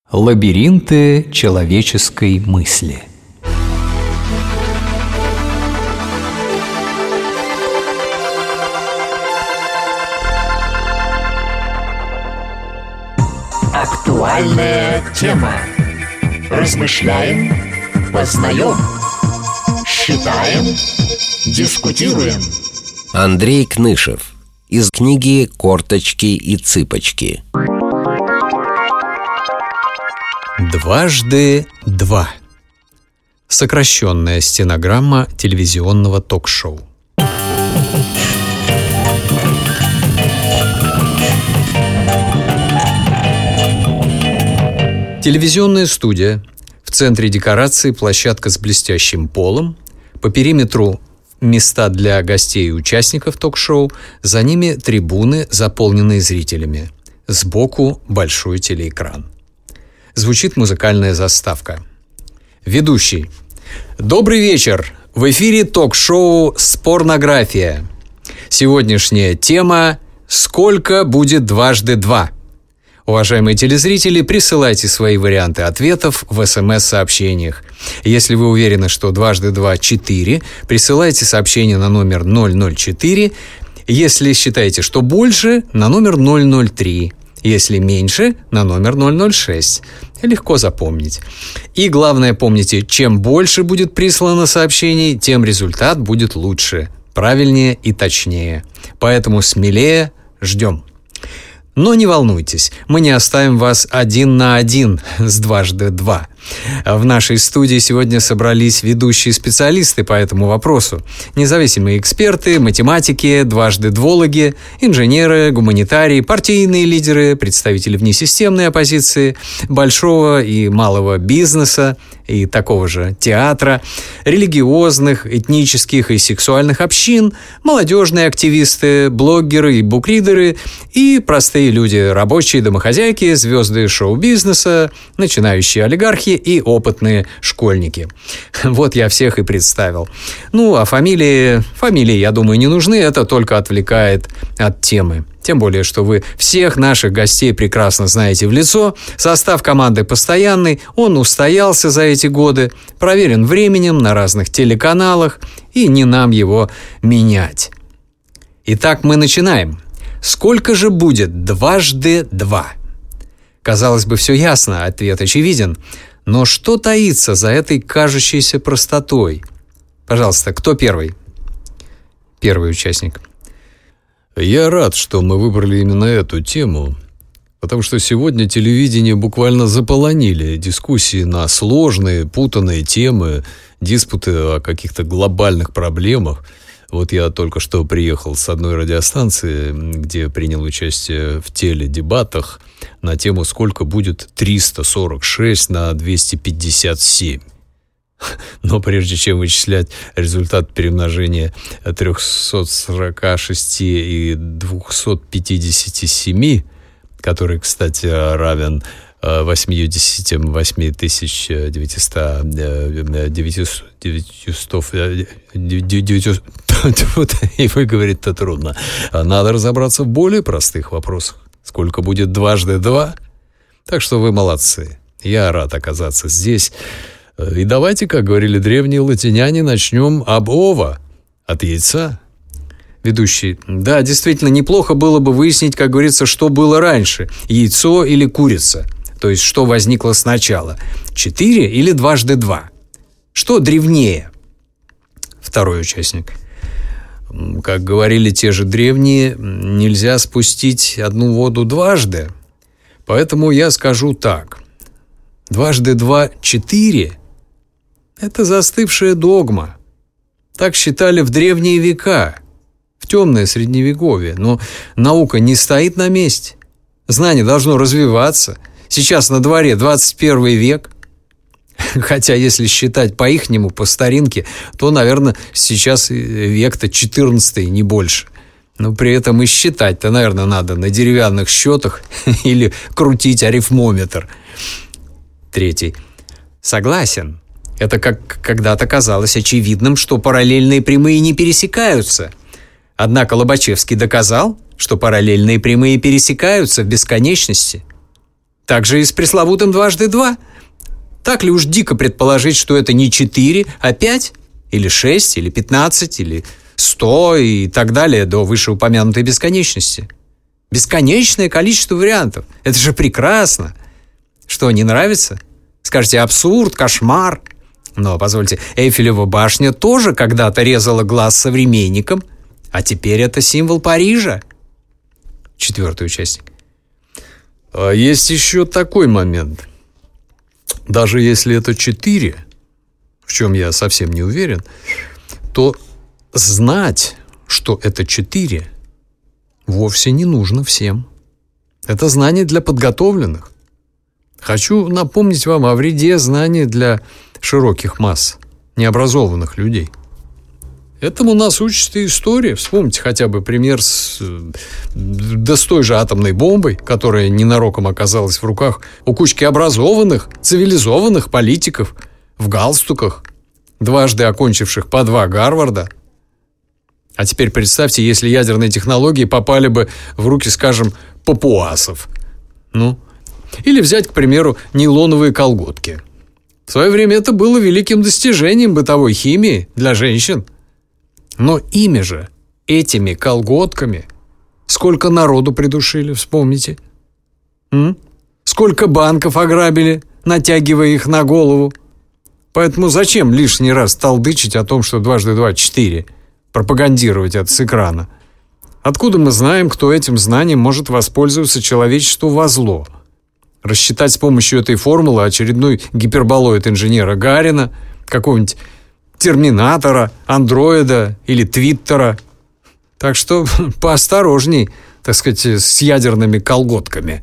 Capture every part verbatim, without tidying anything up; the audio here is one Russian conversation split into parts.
Лабиринты человеческой мысли. Актуальная тема. Размышляем, познаем, считаем, дискутируем. Андрей Кнышев. Из книги «Корточки и цыпочки». Дважды два. Сокращенная стенограмма телевизионного ток-шоу. Телевизионная студия. В центре декорации площадка с блестящим полом. По периметру места для гостей и участников ток-шоу. За ними трибуны, заполненные зрителями. Сбоку большой телеэкран. Звучит музыкальная заставка. Ведущий. Добрый вечер! В эфире ток-шоу «Спорнография». Сегодняшняя тема «Сколько будет дважды два?». Уважаемые телезрители, присылайте свои варианты ответов в эс эм эс-сообщениях. Если вы уверены, что дважды два – четыре, присылайте сообщение на номер ноль ноль четыре. Если считаете, что больше, на номер ноль ноль три. Если меньше, на номер ноль ноль шесть. Легко запомнить. И главное, помните, чем больше будет прислано сообщений, тем результат будет лучше, правильнее и точнее. Поэтому смелее ждем. Но не волнуйтесь, мы не оставим вас один на один с дважды два. В нашей студии сегодня собрались ведущие специалисты по этому вопросу. Независимые эксперты, математики, дважды-двологи, инженеры, гуманитарии, партийные лидеры, представители внесистемной оппозиции, большого и малого бизнеса и такого же театра, религиозных, этнических и сексуальных общин, молодежные активисты, блогеры и букридеры и простые люди, рабочие, домохозяйки, звезды шоу-бизнеса, начинающие олигархи и опытные школьники. Вот я всех и представил. Ну, а фамилии, фамилии, я думаю, не нужны, это только отвлекает от темы. Тем более, что вы всех наших гостей прекрасно знаете в лицо. Состав команды постоянный, он устоялся за эти годы, проверен временем на разных телеканалах, и не нам его менять. Итак, мы начинаем. Сколько же будет дважды два? Казалось бы, все ясно, ответ очевиден. Но что таится за этой кажущейся простотой? Пожалуйста, кто первый? Первый участник. Я рад, что мы выбрали именно эту тему, потому что сегодня телевидение буквально заполонили дискуссии на сложные, путанные темы, диспуты о каких-то глобальных проблемах. Вот я только что приехал с одной радиостанции, где принял участие в теледебатах на тему «Сколько будет триста сорок шесть на двести пятьдесят семь?». Но прежде чем вычислять результат перемножения триста сорок шесть и двести пятьдесят семь, который, кстати, равен восемьдесят восемь тысяч девятьсот и выговорить-то трудно. Надо разобраться в более простых вопросах. Сколько будет дважды два? Так что вы молодцы. Я рад оказаться здесь. И давайте, как говорили древние латиняне, начнем об ова, от яйца. Ведущий. Да, действительно, неплохо было бы выяснить, как говорится, что было раньше, яйцо или курица. То есть, что возникло сначала, четыре или дважды два? Что древнее? Второй участник. Как говорили те же древние, нельзя спустить одну воду дважды. Поэтому я скажу так. Дважды два – четыре. Это застывшая догма. Так считали в древние века, в темное средневековье. Но наука не стоит на месте. Знание должно развиваться. Сейчас на дворе двадцать первый век. Хотя, если считать по-ихнему, по старинке, то, наверное, сейчас век-то четырнадцатый, не больше. Но при этом и считать-то, наверное, надо на деревянных счетах или крутить арифмометр. Третий. Согласен. Это как когда-то казалось очевидным, что параллельные прямые не пересекаются. Однако Лобачевский доказал, что параллельные прямые пересекаются в бесконечности. Так же и с пресловутым дважды два. Так ли уж дико предположить, что это не четыре, а пять, или шесть, или пятнадцать, или сто и так далее до вышеупомянутой бесконечности? Бесконечное количество вариантов. Это же прекрасно. Что, не нравится? Скажете, абсурд, кошмар. Но, позвольте, Эйфелева башня тоже когда-то резала глаз современникам, а теперь это символ Парижа. Четвертый участник. А есть еще такой момент. Даже если это четыре, в чем я совсем не уверен, то знать, что это четыре, вовсе не нужно всем. Это знание для подготовленных. Хочу напомнить вам о вреде знаний для широких масс, необразованных людей. Этому нас учит и история. Вспомните хотя бы пример с, да с той же атомной бомбой, которая ненароком оказалась в руках у кучки образованных, цивилизованных политиков в галстуках, дважды окончивших по два Гарварда. А теперь представьте, если ядерные технологии попали бы в руки, скажем, папуасов. Ну, или взять, к примеру, нейлоновые колготки. В свое время это было великим достижением бытовой химии для женщин. Но ими же, этими колготками, сколько народу придушили, вспомните. М? Сколько банков ограбили, натягивая их на голову. Поэтому зачем лишний раз толдычить о том, что дважды два – четыре, пропагандировать это с экрана? Откуда мы знаем, кто этим знанием может воспользоваться человечеству во зло? Рассчитать с помощью этой формулы очередной гиперболоид инженера Гарина, какого-нибудь терминатора, андроида или твиттера. Так что поосторожней, так сказать, с ядерными колготками.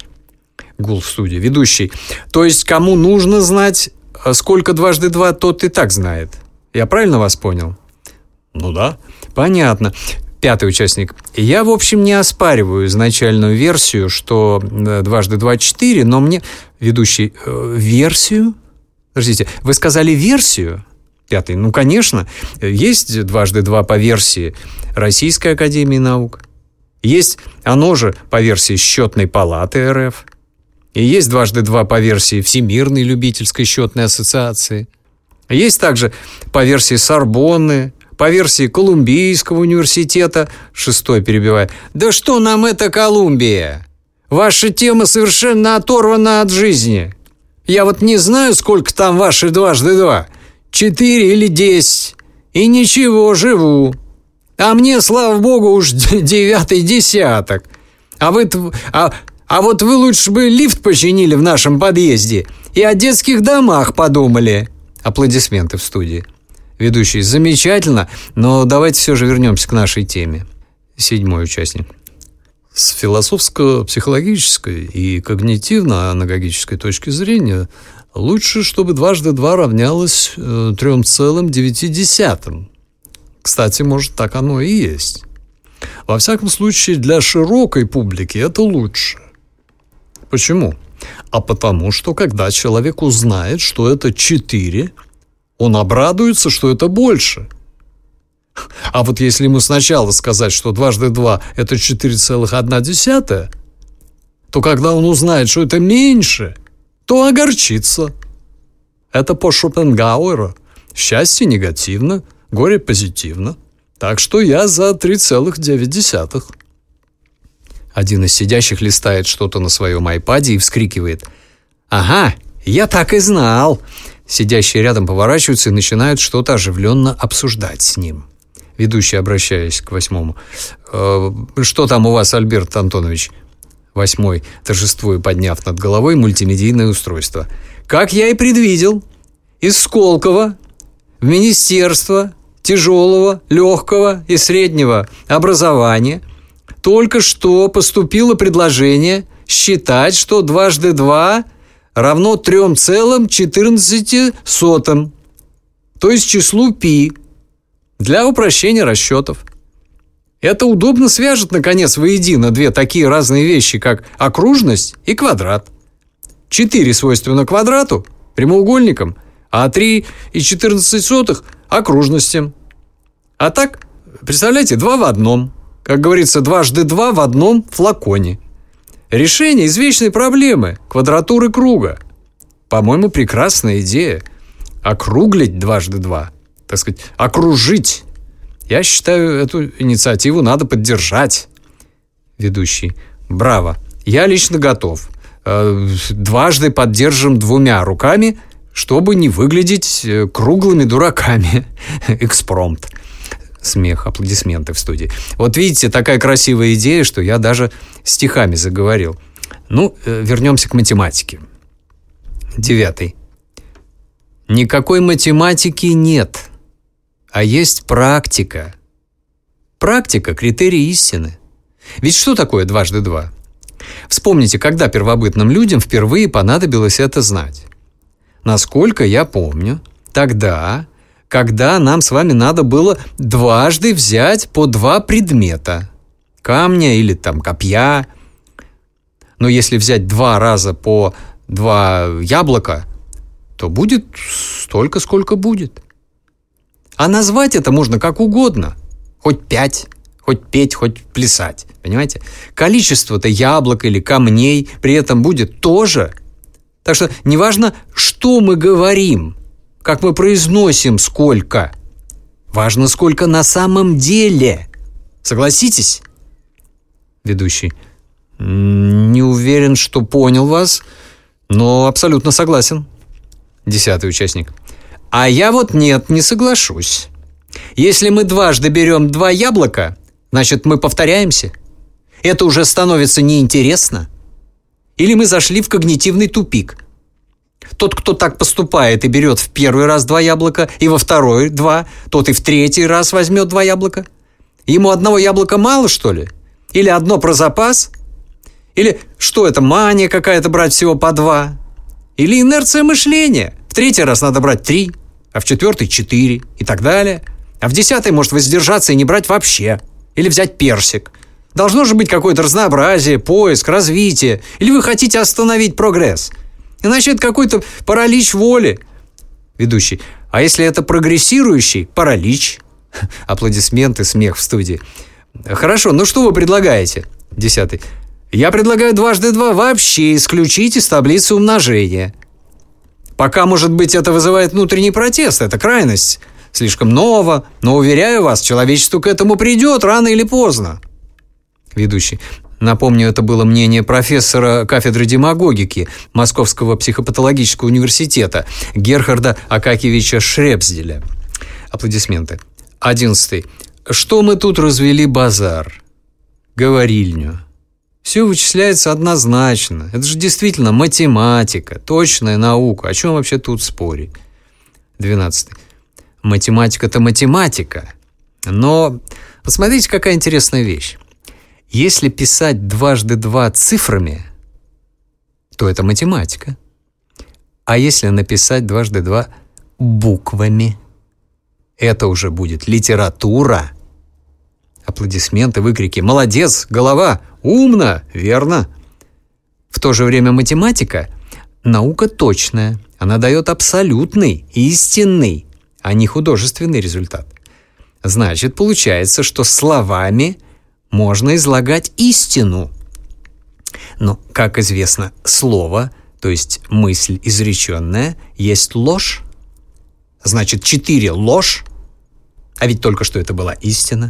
Гул в студии. Ведущий. То есть, кому нужно знать, сколько дважды два, тот и так знает. Я правильно вас понял? Ну да. Понятно. Пятый участник. Я, в общем, не оспариваю изначальную версию, что дважды два – четыре, но мне... Ведущий. Версию? Подождите, вы сказали версию? Пятый. Ну, конечно, есть дважды два по версии Российской академии наук. Есть оно же по версии Счетной палаты РФ. И есть дважды два по версии Всемирной любительской счетной ассоциации. Есть также по версии Сорбонны, по версии Колумбийского университета. Шестой перебивая. Да что нам это Колумбия? Ваша тема совершенно оторвана от жизни. Я вот не знаю, сколько там ваши дважды два. Четыре или десять. И ничего, живу. А мне, слава богу, уж девятый десяток. А вы... А, а вот вы лучше бы лифт починили в нашем подъезде и о детских домах подумали. Аплодисменты в студии. Ведущий. Замечательно, но давайте все же вернемся к нашей теме. Седьмой участник. С философско-психологической и когнитивно-анагогической точки зрения лучше, чтобы дважды два равнялось э, три целых девять десятых. Кстати, может, так оно и есть. Во всяком случае, для широкой публики это лучше. Почему? А потому, что когда человек узнает, что это четыре, он обрадуется, что это больше. А вот если ему сначала сказать, что дважды два – это четыре целых одна десятая, то когда он узнает, что это меньше, то огорчится. Это по Шопенгауэру. Счастье негативно, горе позитивно. Так что я за три целых девять десятых. Один из сидящих листает что-то на своем айпаде и вскрикивает. «Ага, я так и знал!» Сидящие рядом поворачиваются и начинают что-то оживленно обсуждать с ним. Ведущий, обращаясь к восьмому. «Э, «Что там у вас, Альберт Антонович?» Восьмой, торжествуя, подняв над головой мультимедийное устройство. «Как я и предвидел, из Сколково в Министерство тяжелого, легкого и среднего образования только что поступило предложение считать, что дважды два равно три целых четырнадцать сотых, то есть числу π, для упрощения расчетов. Это удобно свяжет, наконец, воедино две такие разные вещи, как окружность и квадрат. четыре свойственно квадрату, прямоугольникам, а три и четырнадцать сотых – окружностям. А так, представляете, два в одном. Как говорится, дважды два в одном флаконе. Решение извечной проблемы – квадратуры круга. По-моему, прекрасная идея. Округлить дважды два. Так сказать, окружить. Я считаю, эту инициативу надо поддержать. Ведущий. Браво. Я лично готов. Дважды поддержим двумя руками, чтобы не выглядеть круглыми дураками. Экспромт. Смех, аплодисменты в студии. Вот видите, такая красивая идея, что я даже стихами заговорил. Ну, вернемся к математике. Девятый. Никакой математики нет, а есть практика. Практика – критерий истины. Ведь что такое дважды два? Вспомните, когда первобытным людям впервые понадобилось это знать. Насколько я помню, тогда, когда нам с вами надо было дважды взять по два предмета – камня или там копья. Но если взять два раза по два яблока, то будет столько, сколько будет. А назвать это можно как угодно. Хоть пять, хоть петь, хоть плясать. Понимаете? Количество-то яблок или камней при этом будет тоже. Так что неважно, что мы говорим, как мы произносим сколько. Важно, сколько на самом деле. Согласитесь? Ведущий. Не уверен, что понял вас, но абсолютно согласен. Десятый участник. А я вот нет, не соглашусь. Если мы дважды берем два яблока, значит, мы повторяемся. Это уже становится неинтересно. Или мы зашли в когнитивный тупик. Тот, кто так поступает и берет в первый раз два яблока, и во второй два, тот и в третий раз возьмет два яблока. Ему одного яблока мало, что ли? Или одно про запас? Или что это, мания какая-то брать всего по два? Или инерция мышления? В третий раз надо брать три, а в четвертый четыре и так далее. А в десятый может воздержаться и не брать вообще. Или взять персик. Должно же быть какое-то разнообразие, поиск, развитие. Или вы хотите остановить прогресс? Иначе это какой-то паралич воли. Ведущий. А если это прогрессирующий паралич? Аплодисменты, смех в студии. Хорошо, ну что вы предлагаете? Десятый. Я предлагаю дважды два вообще исключить из таблицы умножения. Пока, может быть, это вызывает внутренний протест, это крайность. Слишком ново, но, уверяю вас, человечество к этому придет рано или поздно. Ведущий. Напомню, это было мнение профессора кафедры демагогики Московского психопатологического университета Герхарда Акакиевича Шребсделя. Аплодисменты. Одиннадцатый. Что мы тут развели базар? Говорильню. Все вычисляется однозначно. Это же действительно математика, точная наука. О чем вообще тут спорить? Двенадцатый. Математика-то математика. Но посмотрите, какая интересная вещь. Если писать дважды два цифрами, то это математика. А если написать дважды два буквами, это уже будет литература. Аплодисменты, выкрики. Молодец, голова, умно, верно. В то же время математика – наука точная. Она дает абсолютный, истинный, а не художественный результат. Значит, получается, что словами можно излагать истину. Но, как известно, слово, то есть мысль изреченная, есть ложь. Значит, четыре – ложь, а ведь только что это была истина.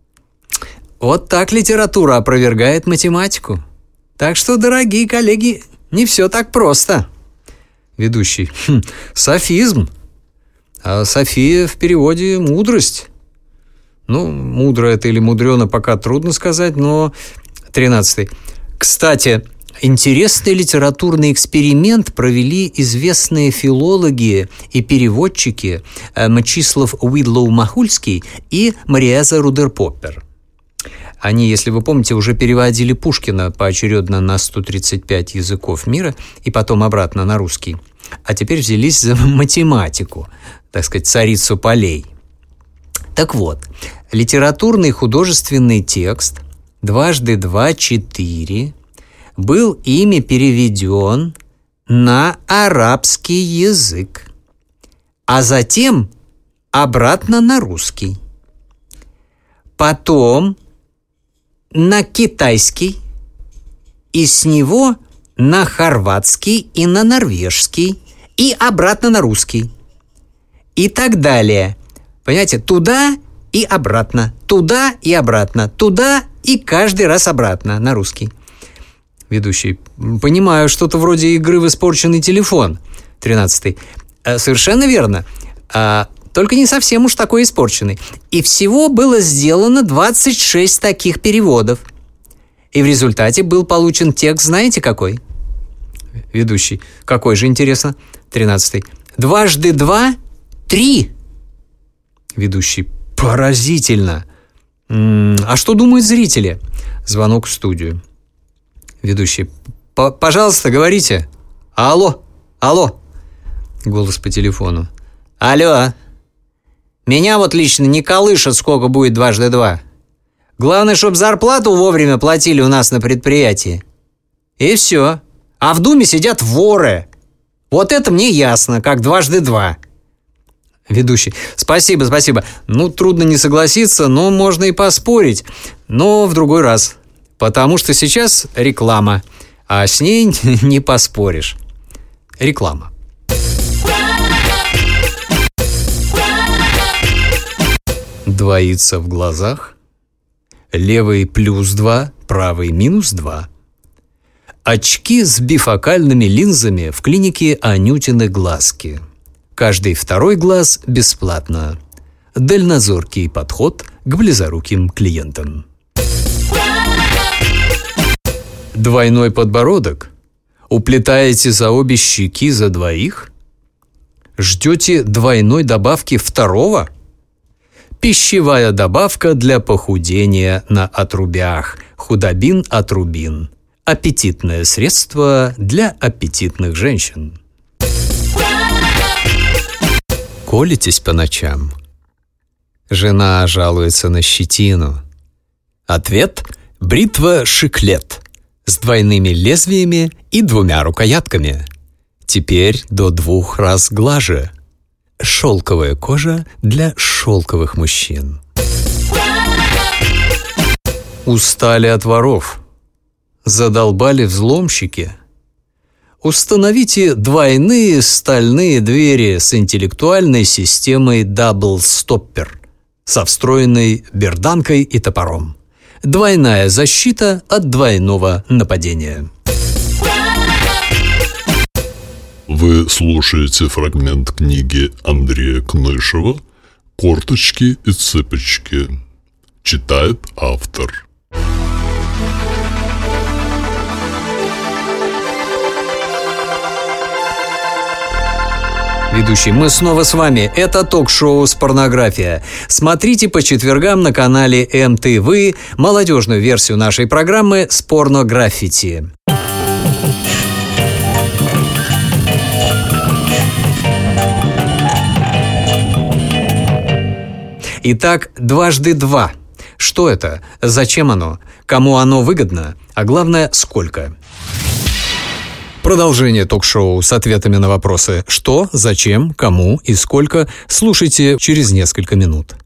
Вот так литература опровергает математику. Так что, дорогие коллеги, не все так просто. Ведущий. Хм, софизм. А София в переводе мудрость. Ну, мудро это или мудрено, пока трудно сказать, но... Тринадцатый. Кстати, интересный литературный эксперимент провели известные филологи и переводчики Мчислав Уидлоу-Махульский и Мариэза Рудер-Поппер. Они, если вы помните, уже переводили Пушкина поочередно на сто тридцать пять языков мира и потом обратно на русский. А теперь взялись за математику, так сказать, царицу полей. Так вот, литературный художественный текст «Дважды два – четыре» был ими переведен на арабский язык, а затем обратно на русский. Потом на китайский, и с него на хорватский и на норвежский, и обратно на русский. И так далее. Понимаете, туда и обратно, туда и обратно, туда и каждый раз обратно на русский. Ведущий: понимаю, что-то вроде игры в испорченный телефон. Тринадцатый: совершенно верно. А, только не совсем уж такой испорченный. И всего было сделано двадцать шесть таких переводов. И в результате был получен текст, знаете какой? Ведущий: какой же, интересно? Тринадцатый: дважды два — три. Ведущий: поразительно. М-м, а что думают зрители? Звонок в студию. Ведущий: пожалуйста, говорите. Алло, алло. Голос по телефону: алло. Меня вот лично не колышет, сколько будет дважды два. Главное, чтобы зарплату вовремя платили у нас на предприятии. И все. А в Думе сидят воры. Вот это мне ясно, как дважды два. Ведущий: спасибо, спасибо. Ну, трудно не согласиться, но можно и поспорить. Но в другой раз. Потому что сейчас реклама, а с ней не поспоришь. Реклама. Двоится в глазах. Левый плюс два, правый минус два. Очки с бифокальными линзами в клинике Анютины глазки. Каждый второй глаз бесплатно. Дальнозоркий подход к близоруким клиентам. Двойной подбородок? Уплетаете за обе щеки за двоих? Ждете двойной добавки второго? Пищевая добавка для похудения на отрубях. Худобин Атрубин. Аппетитное средство для аппетитных женщин. Колитесь по ночам? Жена жалуется на щетину. Ответ – бритва Шиклет с двойными лезвиями и двумя рукоятками. Теперь до двух раз глаже. Шелковая кожа для шелковых мужчин. Устали от воров? Задолбали взломщики? Установите двойные стальные двери с интеллектуальной системой Double Stopper со встроенной берданкой и топором. Двойная защита от двойного нападения. Вы слушаете фрагмент книги Андрея Кнышева «Корточки и цыпочки». Читает автор. Ведущий: мы снова с вами. Это ток-шоу «Спорнография». Смотрите по четвергам на канале эм тэ вэ молодежную версию нашей программы «Спорнографити». Итак, дважды два. Что это? Зачем оно? Кому оно выгодно? А главное, сколько? Продолжение ток-шоу с ответами на вопросы «что», «зачем», «кому» и «сколько» слушайте через несколько минут.